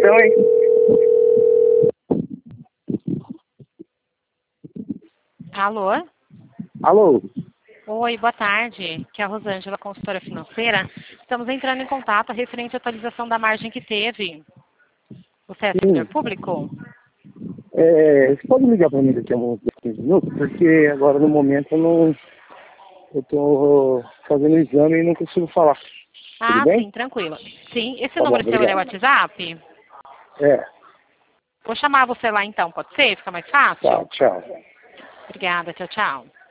Então, hein? Alô? Alô? Oi, boa tarde. Aqui é a Rosângela, consultora financeira. Estamos entrando em contato referente à atualização da margem que teve. Você é servidor Sim. público? Você pode ligar para mim daqui a uns 15 minutos? Porque agora, no momento, eu tô fazendo exame e não consigo falar. Tudo Ah, bem? sim, tranquilo. Sim, esse Tá bom, número seu ele é o obrigado. WhatsApp? É, Vou chamar você lá então, pode ser? Fica mais tá, fácil? tchau. Obrigada, tchau, tchau.